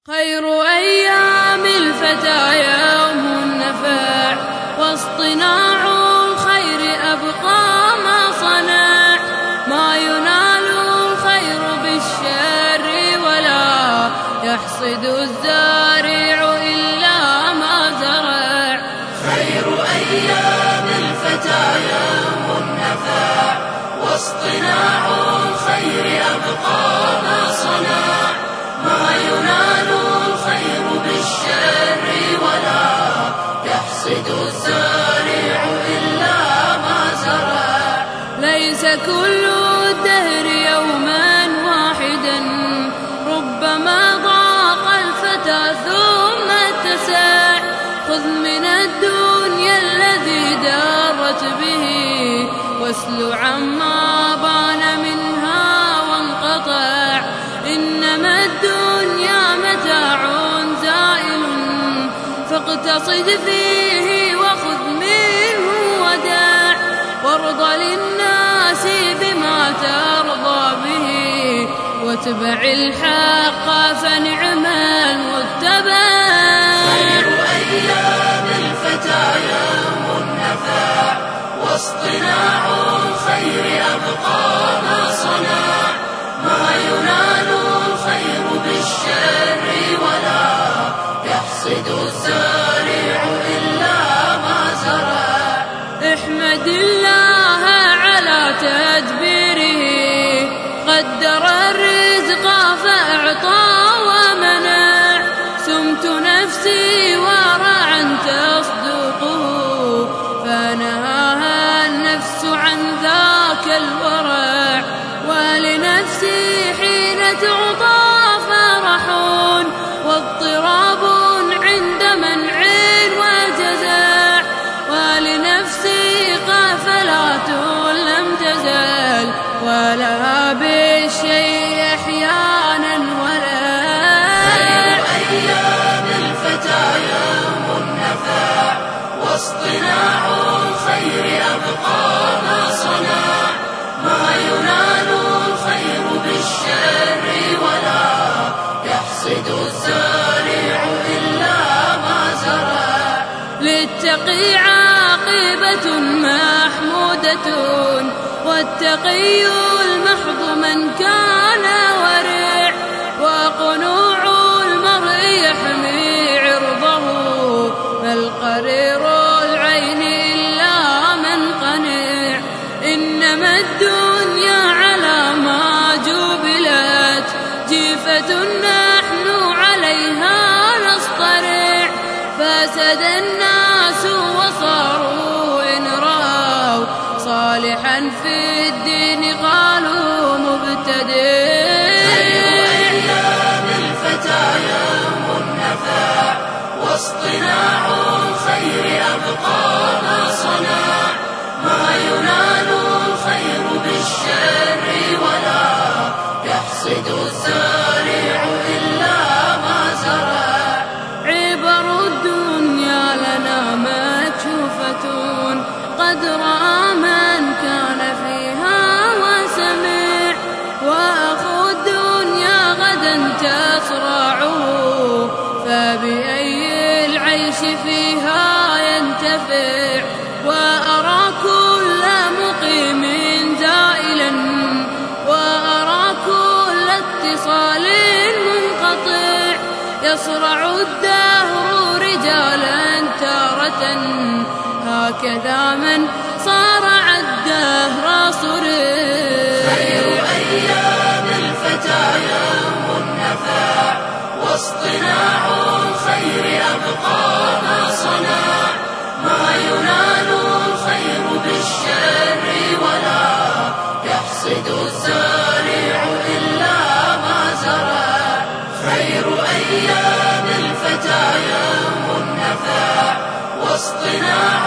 خير أيام الفتى يوم النفع، واصطناع الخير أبقى ما صنع. ما ينال الخير بالشر، ولا يحصد الزارع إلا ما زرع. خير أيام الفتى يوم النفع، واصطناع الخير أبقى ما صنع. ما ينال الخير بالشر، ولا يحصد الزارع إلا ما زرع. ليس كل الدهر يوما واحدا، ربما ضاق الفتى ثم اتسع. خذ من الدنيا الذي دارت به، واسل عما بان منها وانقطع. إنما الدنيا متاع زائل، فاقتصد فيه وخذ منه ودع. وارض للناس بما ترضى به، واتبع الحق فنعم المتبع. خير أيام الفتى يوم النفع، واصطناع الخير أبقى ما صنع. ما ينال الخير بالشر، ولا يحصد الزارع إلا ما زرع. احمد الله على تدبيره، قدر الرزق فأعطى ومنع. سمت نفسي ورعا تصدقه، فنهاها النفس عن ذاك الورع. ولنفسي حين تعطى فرح، واضطراب عند منع وجزع. ولنفسي قافلات لم تزل، ولها بالشيء أحيانا ولا. خير أيام الفتى يوم النفع، واصطناع الخير أبقى ما صنع. ما ينال الخير بالشر، ولا يحصد الزارع إلا ما زرع. للتقي عاقبة محمودة، والتقي المحض من كان ورع. وقنوع المرء يحمي عرضه، بل قرير العين إلا من قنع. إنما الدنيا على ما جبلت، جيفة نحن عليها نصطرع. فسد الناس وصاروا إن رأوا صالحا في الدين قالوا مبتدع. خير أيام الفتى يوم النفع، واصطناع الخير أبقى ما صنع. ما ينال الخير بالشر، ولا يحصد الزارع إلا ما زرع. عبر الدنيا لنا مكشوفة، قد رأى من كان فيها وسمع. وأخو الدنيا غدا تصرعه، فبأي العيش فيها ينتفع. وأرى كل مقيم زائلا، وأرى كل اتصال منقطع. يصرع الدهر رجالا تارة، هكذا من صارع الدهر صرع. خير أيام الفتى يوم النفع، واصطناع الخير أبقى ما صنع. ما ينال الخير بالشر، ولا يحصد الزارع إلا ما زرع. خير أيام الفتى يوم النفع، واصطناع